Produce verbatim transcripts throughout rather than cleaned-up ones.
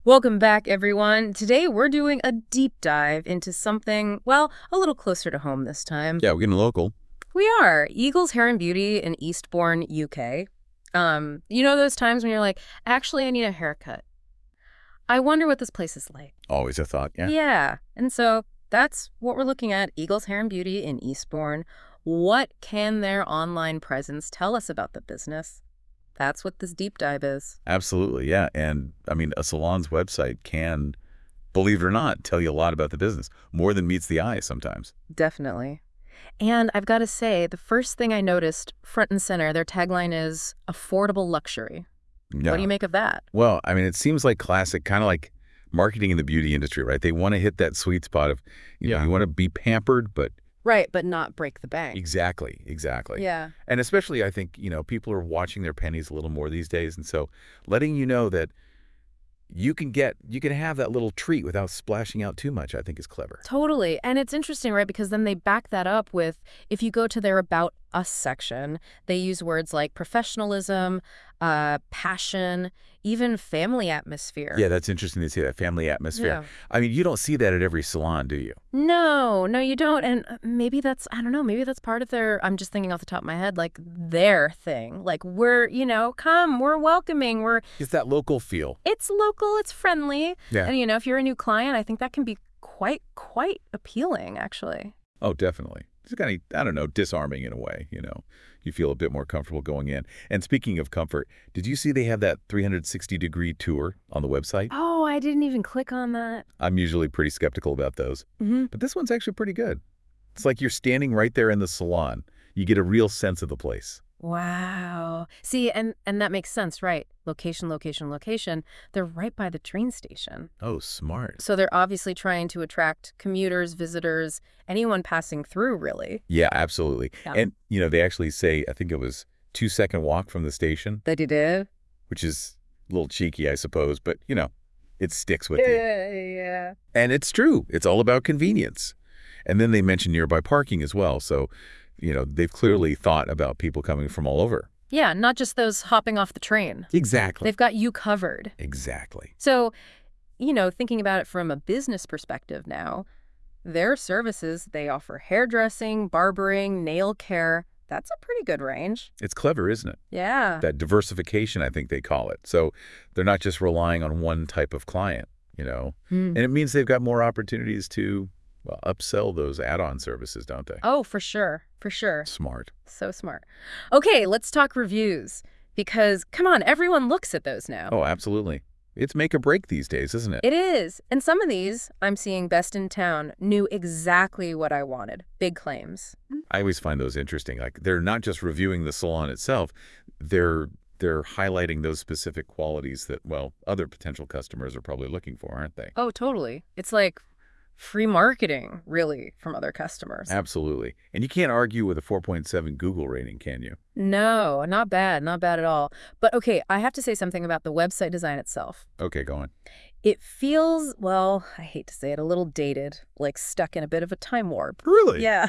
Welcome back, everyone. Today we're doing a deep dive into something, well, a little closer to home this time. Yeah, we're getting local. We are. Eagles Hair and Beauty in Eastbourne, U K. Um, you know those times when you're like, actually, I need a haircut. I wonder what this place is like. Always a thought, yeah. Yeah. And so that's what we're looking at, Eagles Hair and Beauty in Eastbourne. What can their online presence tell us about the business? That's what this deep dive is. Absolutely, yeah. And, I mean, a salon's website can, believe it or not, tell you a lot about the business, more than meets the eye sometimes. Definitely. And I've got to say, the first thing I noticed, front and center, their tagline is affordable luxury. Yeah. What do you make of that? Well, I mean, it seems like classic, kind of like marketing in the beauty industry, right? They want to hit that sweet spot of, you know, Yeah. you want to be pampered, but Right, but not break the bank. exactly, exactly. Yeah. And especially, I think, you know, people are watching their pennies a little more these days. And so letting you know that you can get, you can have that little treat without splashing out too much, I think is clever. Totally. And it's interesting, right? Because then they back that up with, if you go to their About Us section, they use words like professionalism, uh, passion, even family atmosphere. Yeah, that's interesting to see that family atmosphere. Yeah. I mean, you don't see that at every salon, do you? No, no, you don't. And uh, maybe that's, I don't know, maybe that's part of their, I'm just thinking off the top of my head, like their thing. Like, we're, you know, come, we're welcoming, we're, It's that local feel. it's local, it's friendly. Yeah. And, you know, if you're a new client, I think that can be quite, quite appealing, actually. Oh, definitely. It's kind of, I don't know, disarming in a way, you know. You feel a bit more comfortable going in. And speaking of comfort, did you see they have that three hundred sixty degree tour on the website? Oh, I didn't even click on that. I'm usually pretty skeptical about those. Mm-hmm. But this one's actually pretty good. It's like you're standing right there in the salon. You get a real sense of the place. Wow. See, and, and that makes sense, right? Location, location, location. They're right by the train station. Oh, smart. So they're obviously trying to attract commuters, visitors, anyone passing through, really. Yeah, absolutely. Yeah. And, you know, they actually say, I think it was two second walk from the station, That you did? which is a little cheeky, I suppose, but, you know, it sticks with you. Yeah, yeah. And it's true. It's all about convenience. And then they mention nearby parking as well. So, you know, they've clearly thought about people coming from all over. Yeah, not just those hopping off the train. Exactly. They've got you covered. Exactly. So, you know, thinking about it from a business perspective now, their services, they offer hairdressing, barbering, nail care. That's a pretty good range. It's clever, isn't it? Yeah. That diversification, I think they call it. So they're not just relying on one type of client, you know. Hmm. And it means they've got more opportunities to, well, upsell those add-on services, don't they? Oh, for sure. For sure. Smart. So smart. Okay, let's talk reviews. Because, come on, everyone looks at those now. Oh, absolutely. It's make or break these days, isn't it? It is. And some of these, I'm seeing Best in Town, knew exactly what I wanted. Big claims. I always find those interesting. Like, they're not just reviewing the salon itself, they're they're highlighting those specific qualities that, well, other potential customers are probably looking for, aren't they? Oh, totally. It's like free marketing, really, from other customers. Absolutely. And you can't argue with a four point seven Google rating, can you? No, not bad. Not bad at all. But okay, I have to say something about the website design itself. Okay, go on. It feels, well, I hate to say it, a little dated, like stuck in a bit of a time warp. Really? Yeah.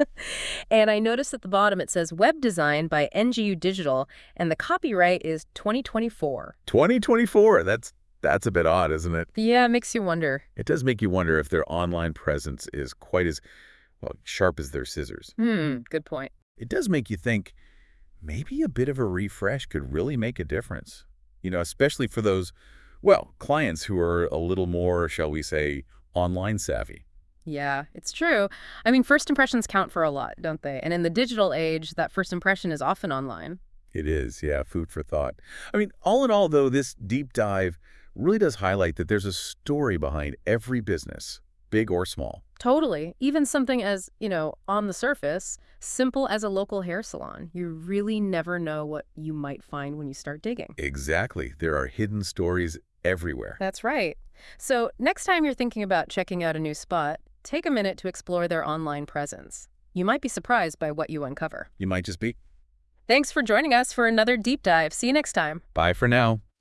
And I noticed at the bottom it says web design by N G U Digital, and the copyright is twenty twenty-four. twenty twenty-four. That's that's a bit odd, isn't it? Yeah, it makes you wonder. It does make you wonder if their online presence is quite as, well, sharp as their scissors. Hmm, good point. It does make you think maybe a bit of a refresh could really make a difference. You know, especially for those, well, clients who are a little more, shall we say, online savvy. Yeah, it's true. I mean, first impressions count for a lot, don't they? And in the digital age, that first impression is often online. It is, yeah, food for thought. I mean, all in all, though, this deep dive really does highlight that there's a story behind every business, big or small. Totally. Even something as, you know, on the surface, simple as a local hair salon. You really never know what you might find when you start digging. Exactly. There are hidden stories everywhere. That's right. So next time you're thinking about checking out a new spot, take a minute to explore their online presence. You might be surprised by what you uncover. You might just be. Thanks for joining us for another deep dive. See you next time. Bye for now.